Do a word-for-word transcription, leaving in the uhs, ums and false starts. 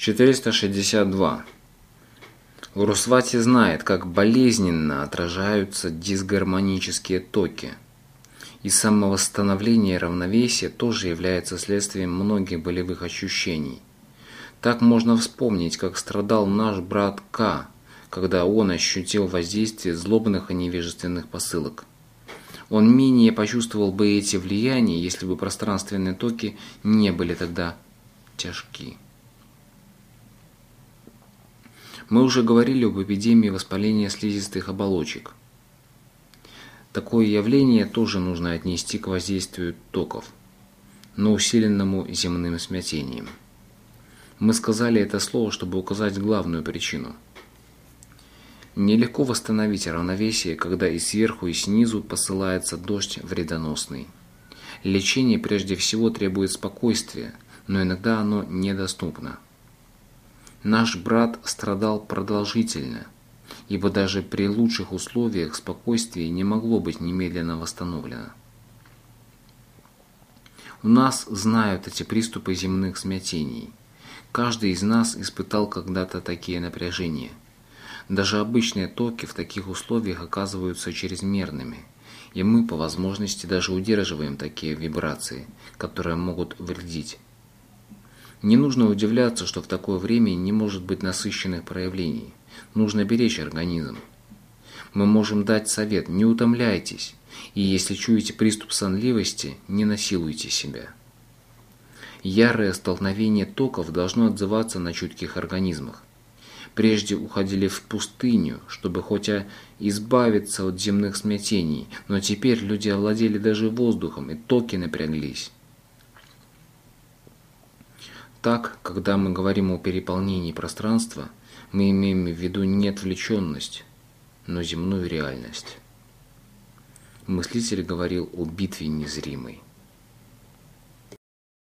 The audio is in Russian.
четыреста шестьдесят два. Урусвати знает, как болезненно отражаются дисгармонические токи. И самовосстановление равновесия тоже является следствием многих болевых ощущений. Так можно вспомнить, как страдал наш брат К, когда он ощутил воздействие злобных и невежественных посылок. Он менее почувствовал бы эти влияния, если бы пространственные токи не были тогда тяжки. Мы уже говорили об эпидемии воспаления слизистых оболочек. Такое явление тоже нужно отнести к воздействию токов, но усиленному земным смятением. Мы сказали это слово, чтобы указать главную причину. Нелегко восстановить равновесие, когда и сверху, и снизу посылается дождь вредоносный. Лечение прежде всего требует спокойствия, но иногда оно недоступно. Наш брат страдал продолжительно, ибо даже при лучших условиях спокойствие не могло быть немедленно восстановлено. У нас знают эти приступы земных смятений. Каждый из нас испытал когда-то такие напряжения. Даже обычные токи в таких условиях оказываются чрезмерными, и мы по возможности даже удерживаем такие вибрации, которые могут вредить. Не нужно удивляться, что в такое время не может быть насыщенных проявлений. Нужно беречь организм. Мы можем дать совет: не утомляйтесь, и если чуете приступ сонливости, не насилуйте себя. Ярое столкновение токов должно отзываться на чутких организмах. Прежде уходили в пустыню, чтобы хотя избавиться от земных смятений, но теперь люди овладели даже воздухом, и токи напряглись. Так, когда мы говорим о переполнении пространства, мы имеем в виду не отвлеченность, но земную реальность. Мыслитель говорил о битве незримой.